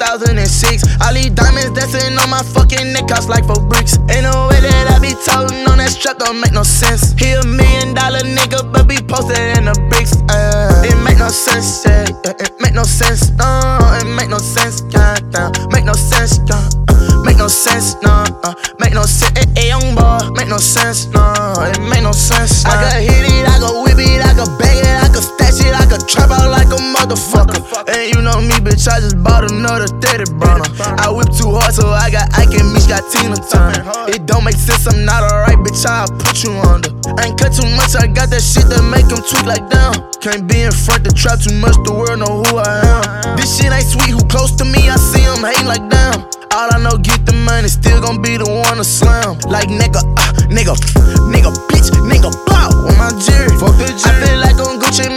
2006. All these diamonds dancing on my fucking neck cost like 4 bricks. Ain't no way that I be toting on that strap, don't make no sense. He $1 million nigga, but be posted in the bricks. It make no sense, yeah. It make no sense, no. It make no sense, goddamn. Make no sense, make no sense, no. Make no sense, young boy. Make no sense, no. It make no sense. I could hit it, I could whip it, I could bag it, I could stash it, I could trap out like a motherfucker. And you know me, bitch, I just bought another 30 burner. I whip too hard, so I got Ike and Meech got Tina Turner. It don't make sense, I'm not alright, bitch, I'll put you under. I ain't cut too much, I got that shit that make them tweak like down. Can't be in front, the trap too much, the world know who I am. This shit ain't sweet, who close to me, I see them hating like damn. All I know, get the money, still gon' be the one to slam. Like nigga, nigga, bitch, nigga, bow on my jury. Fuck the jury. I feel like on Gucci